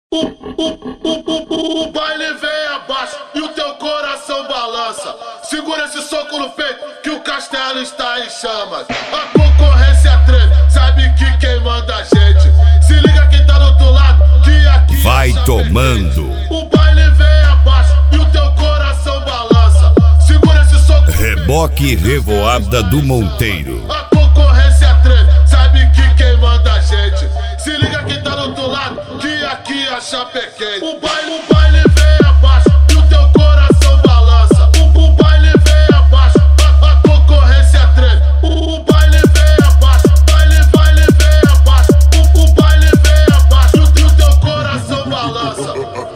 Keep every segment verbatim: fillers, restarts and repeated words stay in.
O, o, o, o, o baile vem abaixo e o teu coração balança. Segura esse soco no peito que o castelo está em chamas. A concorrência treme, sabe que quem manda a gente. Se liga quem tá do outro lado, que aqui vai tomando. O baile vem abaixo e o teu coração balança. Segura esse soco. Reboque Revoada do Monteiro. A concorrência treme, sabe que quem manda a gente. Se liga quem tá do outro lado, que aqui a chapa é quente. O baile, o baile vem abaixo e o teu coração balança. O, o baile vem abaixo, a, a concorrência treme. O, o baile vem abaixo, baile, baile vem abaixo. O, o baile vem abaixo e o teu coração balança.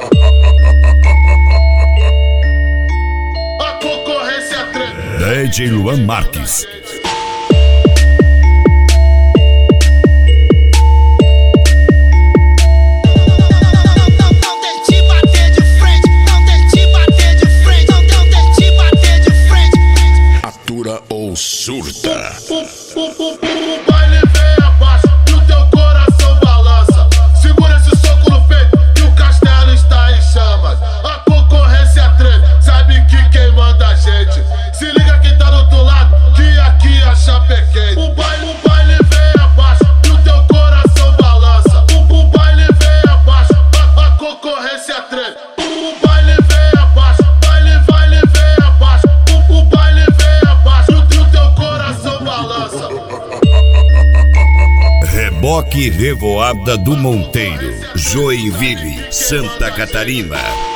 A concorrência treme. D J Luan Marques. Ou surta. O, o, o, o baile vem abaixo e o teu coração balança. Segura esse soco no peito que o castelo está em chamas. A concorrência treme, sabe que quem manda a gente. Se liga quem tá do outro lado, que aqui a chapa é quente. O baile, o baile vem abaixo e o teu coração balança. O, o baile vem abaixo, a, a concorrência treme. O, o baile vem abaixo, baile, baile vem abaixo. O, o baile vem abaixo e o teu coração balança. Reboque Revoada do Monteiro, Joinville, Santa Catarina.